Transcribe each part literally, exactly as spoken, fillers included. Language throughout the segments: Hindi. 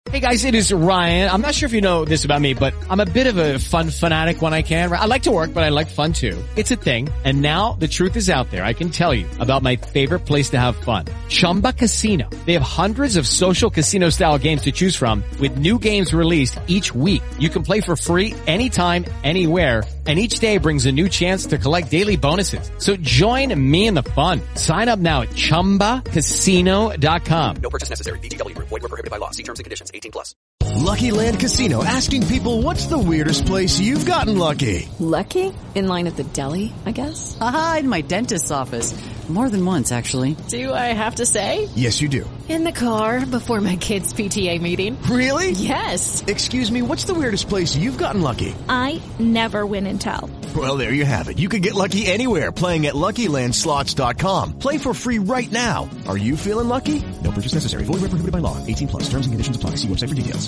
Hey guys, it is Ryan. I'm not sure if you know this about me, but I'm a bit of a fun fanatic when I can. I like to work, but I like fun too. It's a thing. And now the truth is out there. I can tell you about my favorite place to have fun. Chumba Casino. They have hundreds of social casino style games to choose from with new games released each week. You can play for free anytime, anywhere. And each day brings a new chance to collect daily bonuses. So join me in the fun. Sign up now at chumba casino dot com. No purchase necessary. V G W. Void where prohibited by law. See terms and conditions. eighteen plus. Lucky Land Casino, asking people, what's the weirdest place you've gotten lucky? Lucky? In line at the deli, I guess? Aha, in my dentist's office. More than once, actually. Do I have to say? Yes, you do. In the car before my kids' P T A meeting. Really? Yes. Excuse me, what's the weirdest place you've gotten lucky? I never win and tell. Well, there you have it. You can get lucky anywhere, playing at lucky land slots dot com. Play for free right now. Are you feeling lucky? No purchase necessary. Void where prohibited by law. eighteen plus. Terms and conditions apply. See website for details.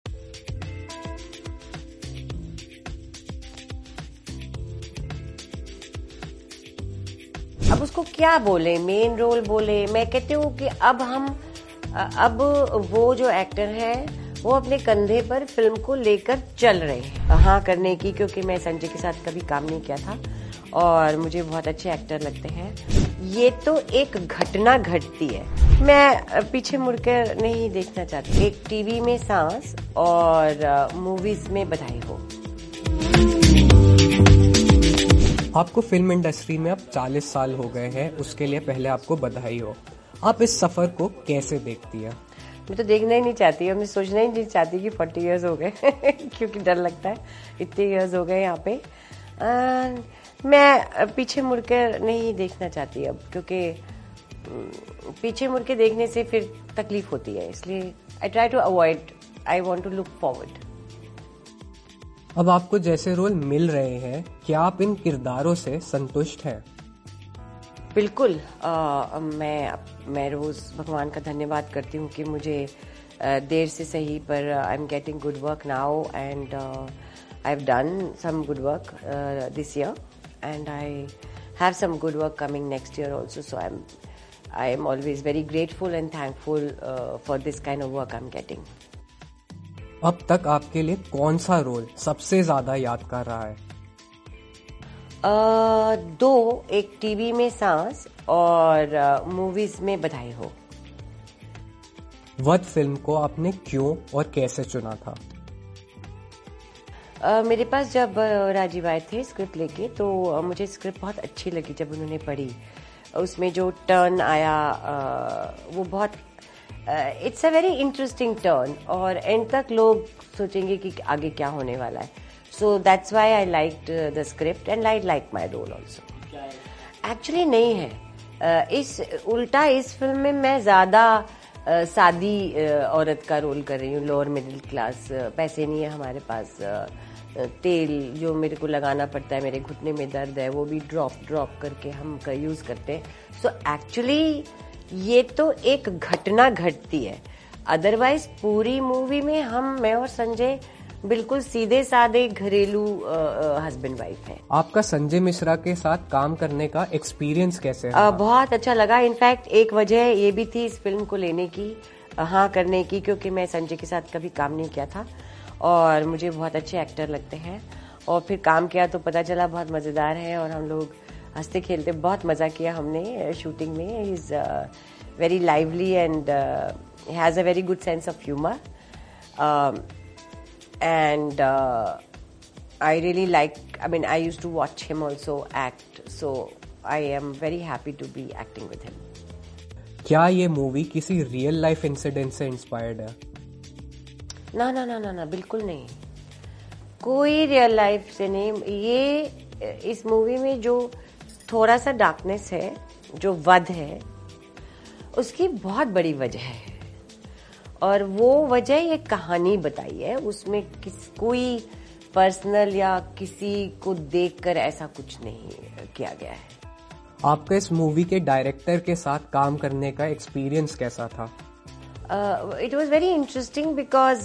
अब उसको क्या बोले, मेन रोल बोले, मैं कहती हूँ कि अब हम अब वो जो एक्टर है वो अपने कंधे पर फिल्म को लेकर चल रहे हैं हाँ करने की, क्योंकि मैं संजय के साथ कभी काम नहीं किया था और मुझे बहुत अच्छे एक्टर लगते हैं। ये तो एक घटना घटती है, मैं पीछे मुड़कर नहीं देखना चाहती। एक टीवी में सांस और मूवीज में बधाई हो। आपको फिल्म इंडस्ट्री में अब चालीस साल हो गए हैं, उसके लिए पहले आपको बधाई हो। आप इस सफर को कैसे देखती है? मैं तो देखना ही नहीं चाहती हूँ, मैं सोचना ही नहीं चाहती कि चालीस इयर्स हो गए क्योंकि डर लगता है, इतने इयर्स हो गए यहाँ पे। आ, मैं पीछे मुड़कर नहीं देखना चाहती अब, क्योंकि पीछे मुड़ के देखने से फिर तकलीफ होती है, इसलिए I try to avoid, I want to look forward. अब आपको जैसे रोल मिल रहे हैं, क्या आप इन किरदारों से संतुष्ट हैं? बिल्कुल। आ, मैं मैं रोज भगवान का धन्यवाद करती हूँ कि मुझे आ, देर से सही पर I am getting good work now and I have done some good work this year and I have some good work coming next year also, so I am I am always very grateful and thankful for this kind of work I am getting. अब तक आपके लिए कौन सा रोल सबसे ज्यादा यादगार रहा है? आ, दो, एक टीवी में सांस और मूवीज uh, में बधाई हो। वध फिल्म को आपने क्यों और कैसे चुना था? uh, मेरे पास जब uh, राजीव आए थे स्क्रिप्ट लेके, तो uh, मुझे स्क्रिप्ट बहुत अच्छी लगी जब उन्होंने पढ़ी। उसमें जो टर्न आया uh, वो बहुत it's a very interesting turn और एंड तक लोग सोचेंगे कि आगे क्या होने वाला है। So that's why I liked the script and I like my role also. Actually नहीं है, uh, इस उल्टा इस फिल्म में मैं ज्यादा uh, सादी uh, औरत का रोल कर रही हूँ, लोअर मिडिल क्लास। पैसे नहीं है हमारे पास, uh, तेल जो मेरे को लगाना पड़ता है, मेरे घुटने में दर्द है, वो भी ड्रॉप ड्रॉप करके हम कर यूज करते हैं। सो एक्चुअली ये तो एक घटना घटती है, अदरवाइज पूरी मूवी में हम, मैं और संजय बिल्कुल सीधे साधे घरेलू हस्बैंड वाइफ हैं। आपका संजय मिश्रा के साथ काम करने का एक्सपीरियंस कैसे रहा? आ, बहुत अच्छा लगा। इनफैक्ट एक वजह ये भी थी इस फिल्म को लेने की, हाँ करने की, क्योंकि मैं संजय के साथ कभी काम नहीं किया था और मुझे बहुत अच्छे एक्टर लगते हैं, और फिर काम किया तो पता चला बहुत मजेदार है और हम लोग हंसते खेलते बहुत मजा किया हमने शूटिंग में। He is very lively and has a very good sense of humour and I really like, I mean I used to watch him also act, so I am very happy to be acting with him. क्या ये मूवी किसी रियल लाइफ इंसिडेंट से इंस्पायर्ड है? ना ना ना ना ना बिल्कुल नहीं, कोई रियल लाइफ से नहीं। ये इस मूवी में जो थोड़ा सा डार्कनेस है, जो वध है, उसकी बहुत बड़ी वजह है और वो वजह एक कहानी बताई है। उसमें किस कोई पर्सनल या किसी को देखकर ऐसा कुछ नहीं किया गया है। आपका इस मूवी के डायरेक्टर के साथ काम करने का एक्सपीरियंस कैसा था? It was very interesting because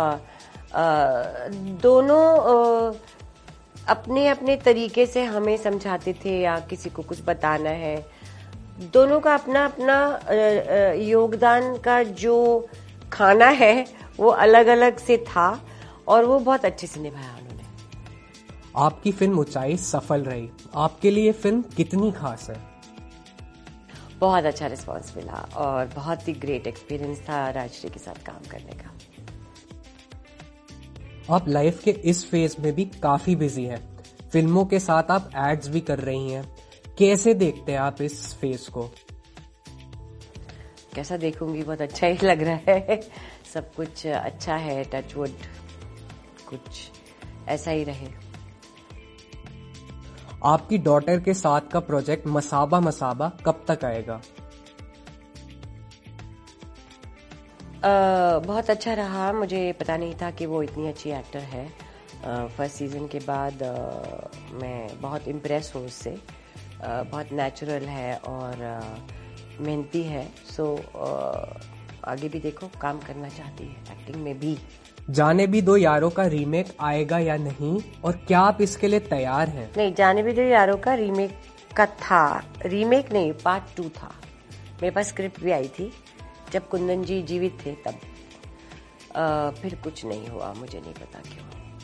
दोनों uh, अपने अपने तरीके से हमें समझाते थे या किसी को कुछ बताना है। दोनों का अपना अपना योगदान का जो खाना है वो अलग अलग से था और वो बहुत अच्छे से निभाया उन्होंने। आपकी फिल्म ऊंचाई सफल रही, आपके लिए फिल्म कितनी खास है? बहुत अच्छा रिस्पांस मिला और बहुत ही ग्रेट एक्सपीरियंस था राजश्री के साथ काम करने का। आप लाइफ के इस फेज में भी काफी बिजी हैं, फिल्मों के साथ आप एड्स भी कर रही हैं, कैसे देखते हैं आप इस फेज को? कैसा देखूंगी, बहुत अच्छा ही लग रहा है। सब कुछ अच्छा है, टचवुड कुछ ऐसा ही रहे। आपकी डॉटर के साथ का प्रोजेक्ट मसाबा मसाबा कब तक आएगा? uh, बहुत अच्छा रहा, मुझे पता नहीं था कि वो इतनी अच्छी एक्टर है। फर्स्ट uh, सीजन के बाद uh, मैं बहुत इम्प्रेस हूँ उससे। uh, बहुत नेचुरल है और uh, मेहनती है। सो uh, आगे भी देखो, काम करना चाहती है एक्टिंग में भी। जाने भी दो यारों का रीमेक आएगा या नहीं, और क्या आप इसके लिए तैयार हैं? नहीं, जाने भी दो यारों का रीमेक का था, रीमेक नहीं, पार्ट टू था। मेरे पास स्क्रिप्ट भी आई थी जब कुंदन जी जीवित थे तब। आ, फिर कुछ नहीं हुआ, मुझे नहीं पता क्यों।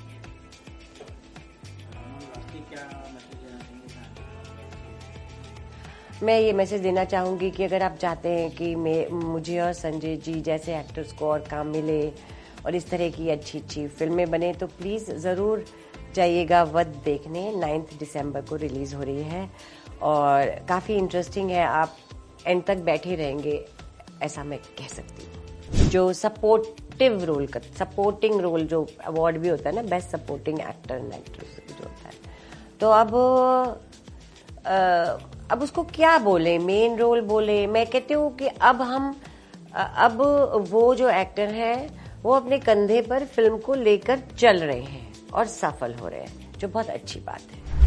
मैं ये मैसेज देना चाहूंगी कि अगर आप चाहते हैं कि मैं मुझे और संजय जी जैसे एक्टर्स को और काम मिले और इस तरह की अच्छी अच्छी फिल्में बने, तो प्लीज जरूर जाइएगा वध देखने। नाइन्थ दिसंबर को रिलीज हो रही है और काफी इंटरेस्टिंग है। आप एंड तक बैठे रहेंगे, ऐसा मैं कह सकती हूँ। जो सपोर्टिव रोल का, सपोर्टिंग रोल जो अवार्ड भी होता है ना, best supporting actor and actress जो होता है, तो अब आ, अब उसको क्या बोले, मेन रोल बोले? मैं कहती हूँ कि अब हम अब वो जो एक्टर हैं वो अपने कंधे पर फिल्म को लेकर चल रहे हैं और सफल हो रहे हैं, जो बहुत अच्छी बात है।